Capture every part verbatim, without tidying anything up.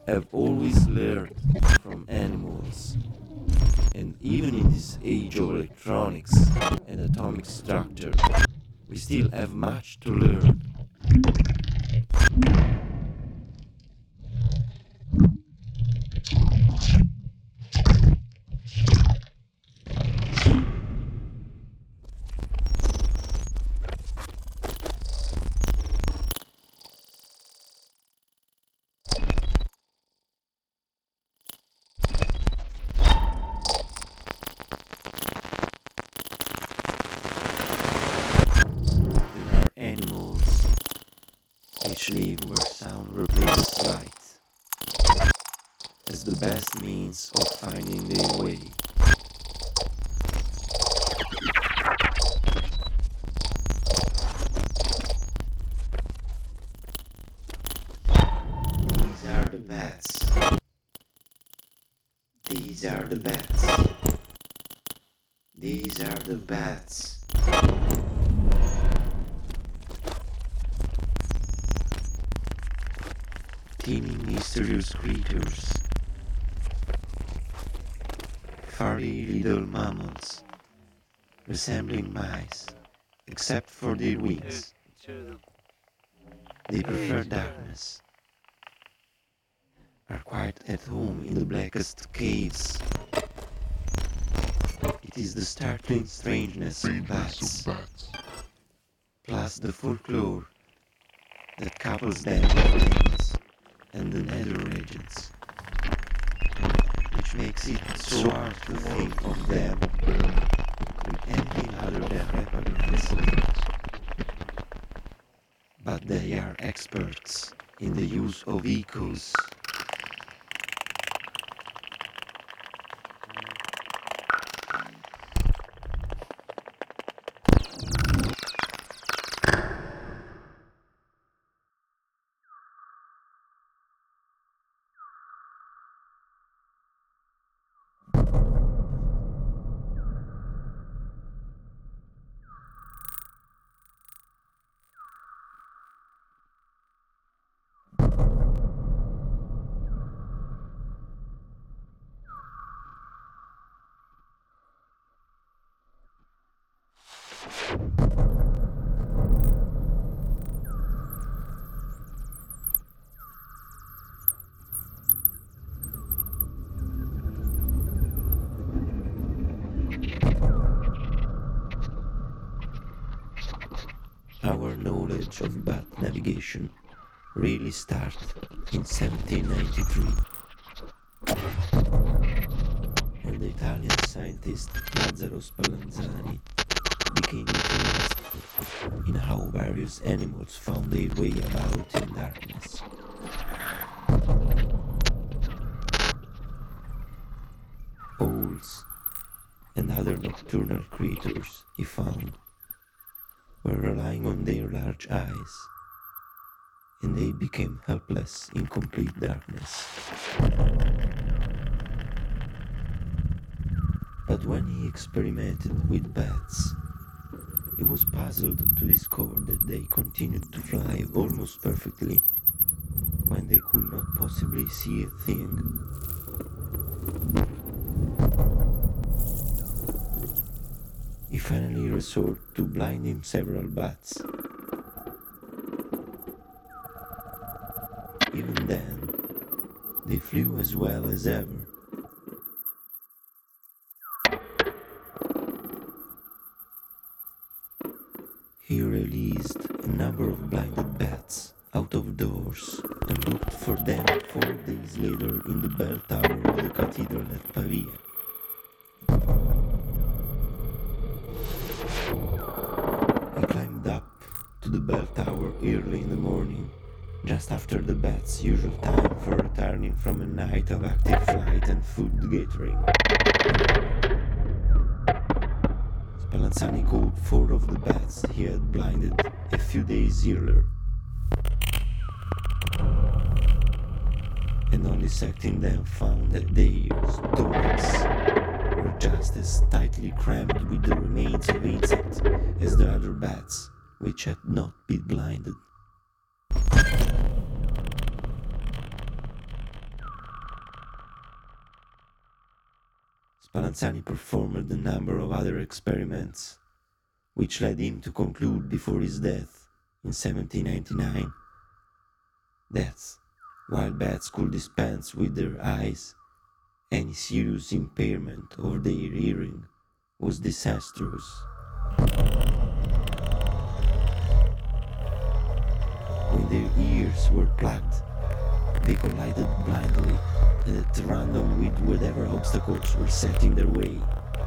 have always learned from animals, and even in this age of electronics and atomic structure, we still have much to learn. There are animals which live where sound replaces light, as the best means of finding their way. These are the bats. These are the bats. These are the bats. Teeming mysterious creatures. Furry little mammals, resembling mice, except for their wings. They prefer darkness, are quite at home in the blackest caves. It is the startling strangeness of bats, plus the folklore that couples them with plains and the nether regions, which makes it so hard to think of them with anything other than repugnance. But they are experts in the use of echoes. Our knowledge of bat navigation really started in seventeen ninety-three, when the Italian scientist Lazzaro Spallanzani became interested in how various animals found their way about in darkness. Owls and other nocturnal creatures he found were relying on their large eyes, and they became helpless in complete darkness. But when he experimented with bats, he was puzzled to discover that they continued to fly almost perfectly when they could not possibly see a thing. He finally resorted to blinding several bats. Even then, they flew as well as ever. He released a number of blinded bats out of doors and looked for them four days later in the bell tower of the cathedral at Pavia. He climbed up to the bell tower early in the morning, just after the bats' usual time for returning from a night of active flight and food gathering. Spallanzani caught four of the bats he had blinded a few days earlier, and on dissecting them found that their stomachs were just as tightly crammed with the remains of insects as the other bats, which had not been blinded. Spallanzani performed a number of other experiments, which led him to conclude before his death in seventeen ninety-nine that while bats could dispense with their eyes, any serious impairment of their hearing was disastrous. When their ears were plugged, they collided blindly and at random with whatever obstacles were set in their way.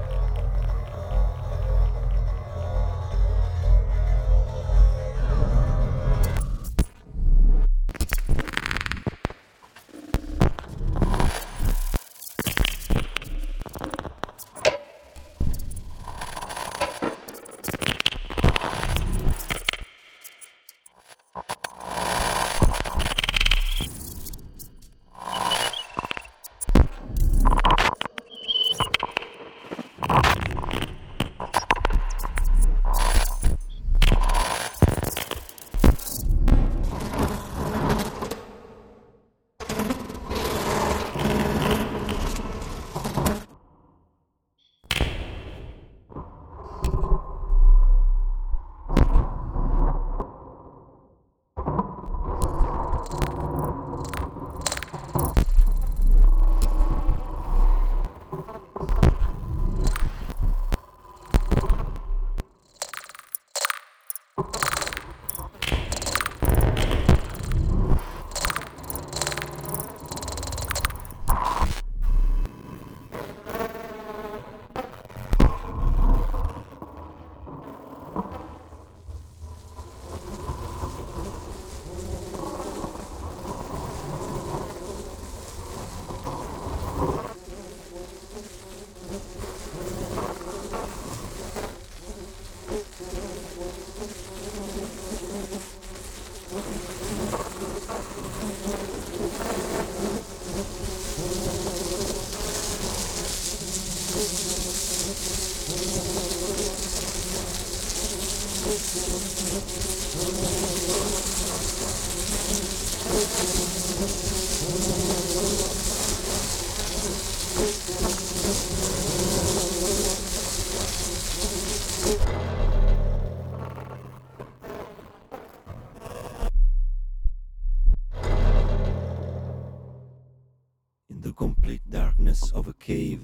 In the complete darkness of a cave,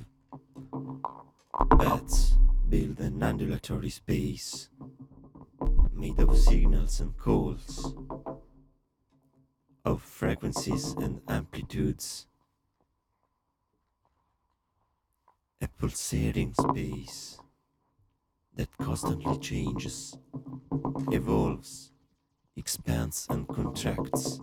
bats build an undulatory space made of signals and calls, of frequencies and amplitudes, a pulsating space that constantly changes, evolves, expands and contracts.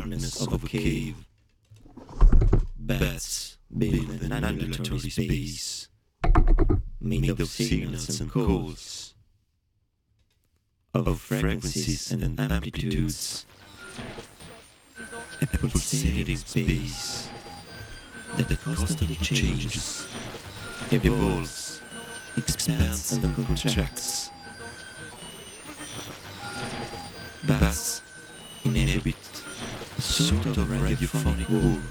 darkness of a cave. Bats build an ambulatory space, made of signals and calls, of frequencies and amplitudes, a pulsating space that constantly changes, evolves, expands and contracts. Bats inhabit a sort of radiophonic war.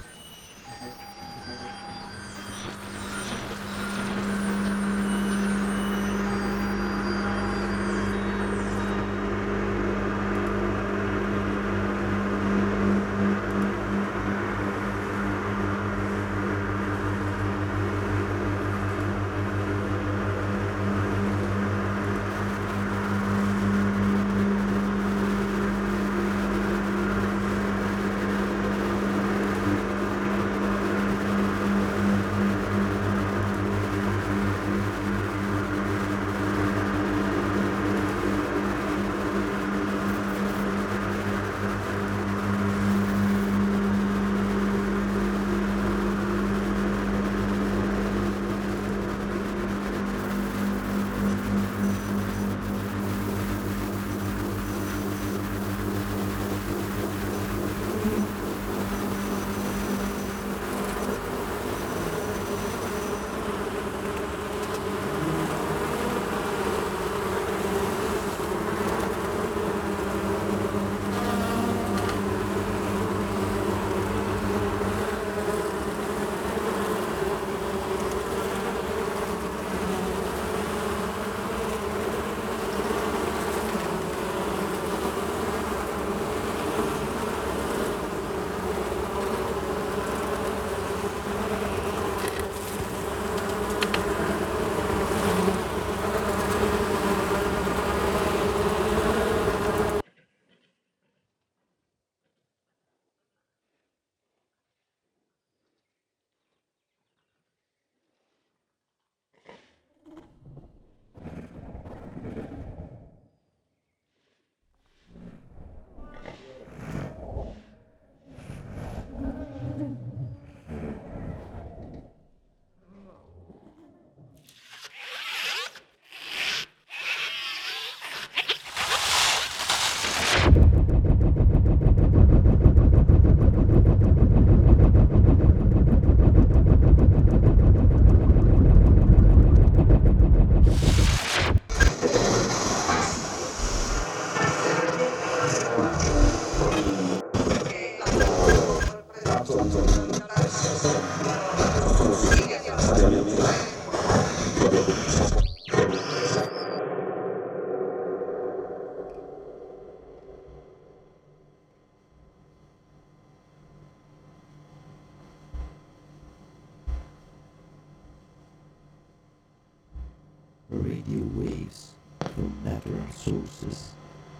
Radio waves from natural sources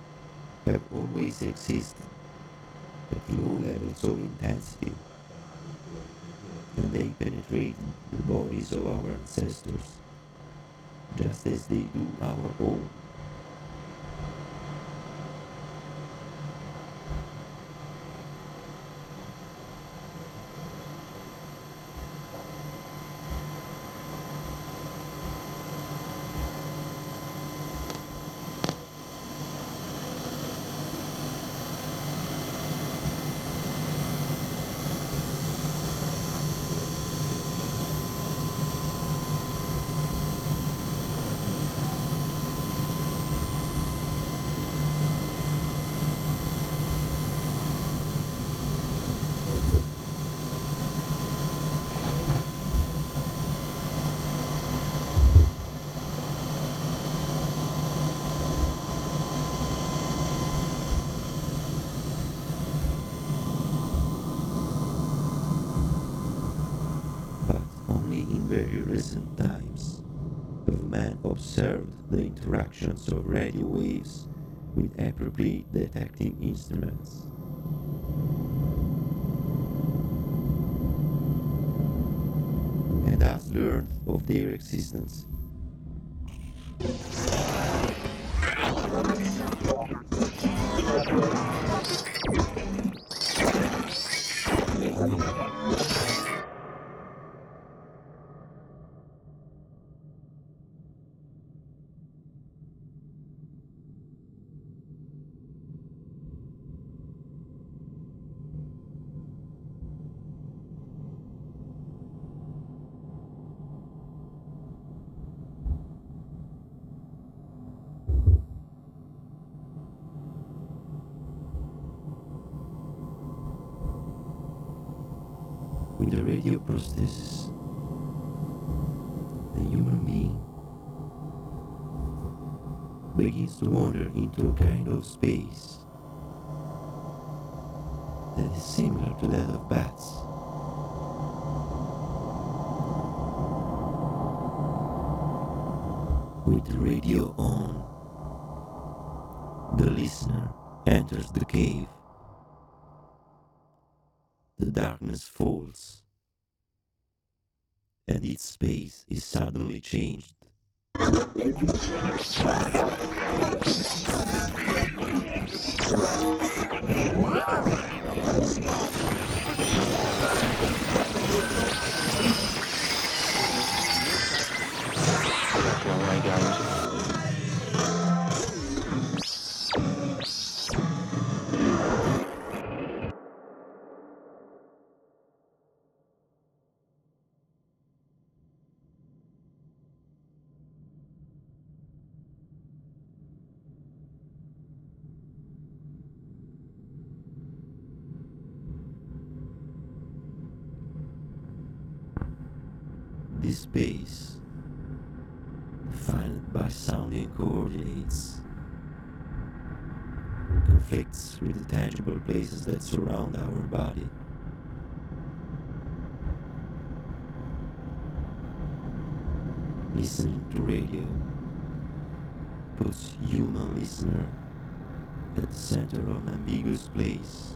have always existed at low levels of intensity, and they penetrate the bodies of our ancestors, just as they do our own. But only in very recent times have man observed the interactions of radio waves with appropriate detecting instruments. And has learned of their existence. With the radio prosthesis, the human being begins to wander into a kind of space that is similar to that of bats. With the radio on, the listener enters the cave. The darkness falls, and its space is suddenly changed. This space, defined by sounding coordinates, conflicts with the tangible places that surround our body. Listening to radio puts human listener at the center of an ambiguous place.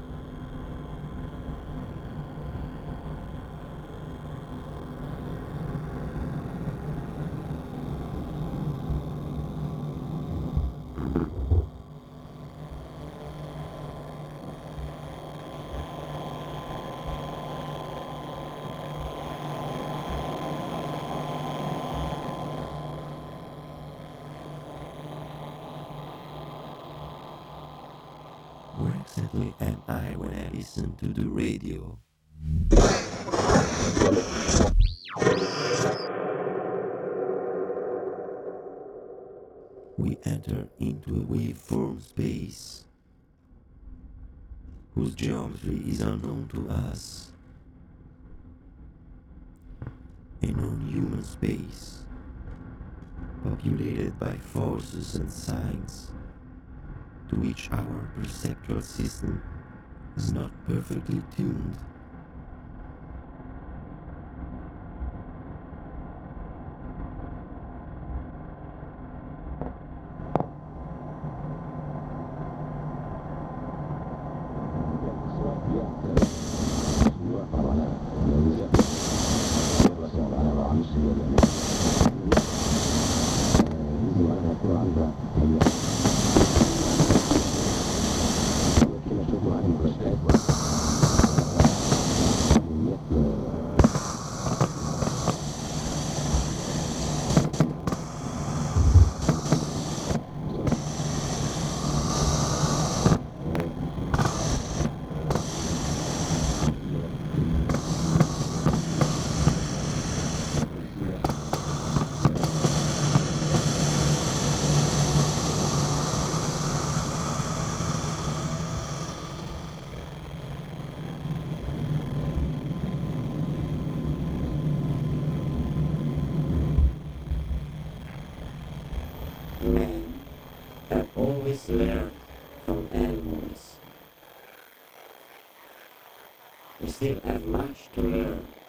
Where exactly am I when I listen to the radio? We enter into a waveform space whose geometry is unknown to us. A non-human space populated by forces and signs to which our perceptual system is not perfectly tuned. Men have always learned from animals. We still have much to learn.